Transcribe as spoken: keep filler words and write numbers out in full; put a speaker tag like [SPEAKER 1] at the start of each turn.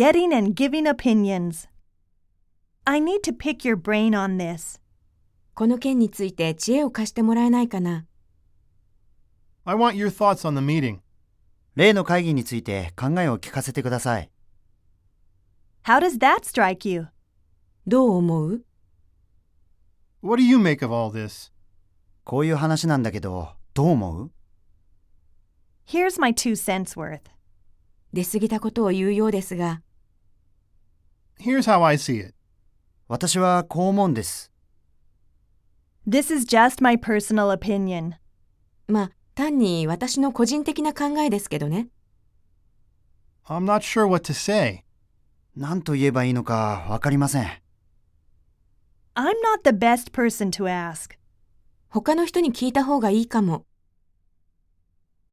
[SPEAKER 1] getting and giving opinions. I need to pick your brain on this.
[SPEAKER 2] この件について知恵を貸してもらえないかな。
[SPEAKER 3] I want your thoughts on the meeting.
[SPEAKER 4] 例の会議について考えを聞かせてください。
[SPEAKER 1] How does that strike you?
[SPEAKER 2] どう思う？
[SPEAKER 3] What do you make of all this?
[SPEAKER 4] こういう話なんだけど、どう思う？
[SPEAKER 1] Here's my two cents worth.
[SPEAKER 2] 出過ぎたことを言うようですが、
[SPEAKER 3] Here's how I see it.
[SPEAKER 4] 私はこう思うんです。
[SPEAKER 1] This is just my personal opinion.
[SPEAKER 2] まあ、単に私の個人的な考えですけどね。
[SPEAKER 3] I'm not sure what to say.
[SPEAKER 4] 何と言えばいいのかわかりません。
[SPEAKER 1] I'm not the best person to ask.
[SPEAKER 2] 他の人に聞いた方がいいかも。